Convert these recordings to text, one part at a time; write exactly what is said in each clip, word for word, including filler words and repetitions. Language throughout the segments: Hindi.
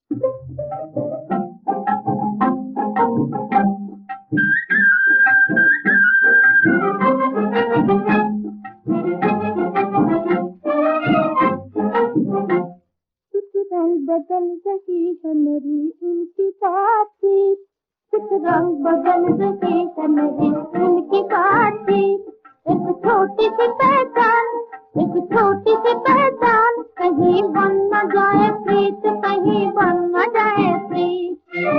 बदल रही है मेरी उनकी बातचीत, कुछ रंग बदल रही है मेरी उनकी बातचीत। एक छोटी सी पहचान, एक छोटी सी पहचान, कहीं बन न जाए प्रीत, कहीं बन न जाए प्रीत।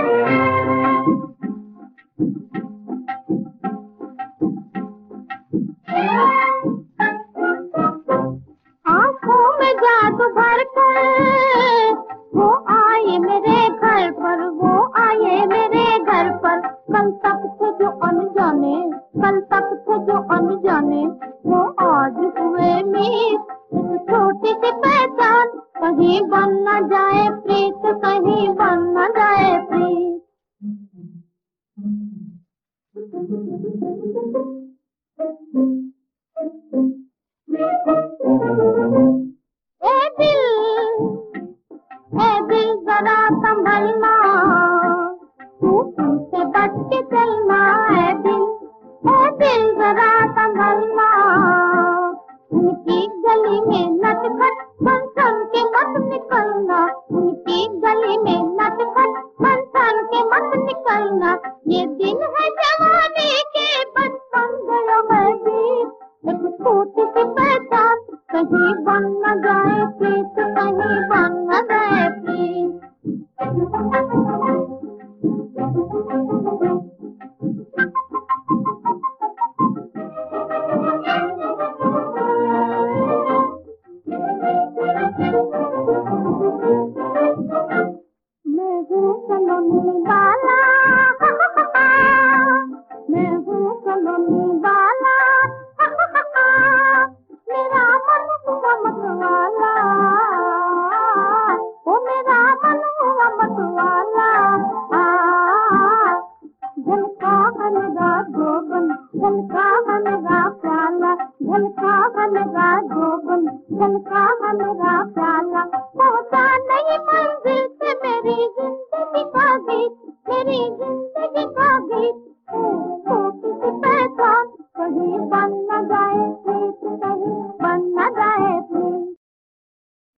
आँखों में जादू भर कर वो आए मेरे घर पर, वो आए मेरे घर पर। कल तक थे जो अनजाने, कल तक थे जो अनजाने, वो आज हुए मीत। एक छोटी सी पहचान, कहीं बन न जाए प्रीत, कहीं बन न जाए प्रीत। ए दिल, ए दिल जरा संभलना, तू उनसे बच के चलना। ए दिल, ए दिल जरा संभलना, उनकी गली में नटखट बन सन के मत निकलना, उनकी गली में नटखट बन सन के मत निकलना। ये दिन है जवानी के, बचपन गया मैं बीत। एक छोटी सी पहचान, कहीं बन न जाए प्रीत, कहीं बन न जाए प्रीत। मैं हूँ कलोनी वाला, मैं हूँ कलोनी वाला, मेरा मन हुआ मतवाला, ओ मेरा मन हुआ मतवाला। झलका अनुराग जोबन, झलका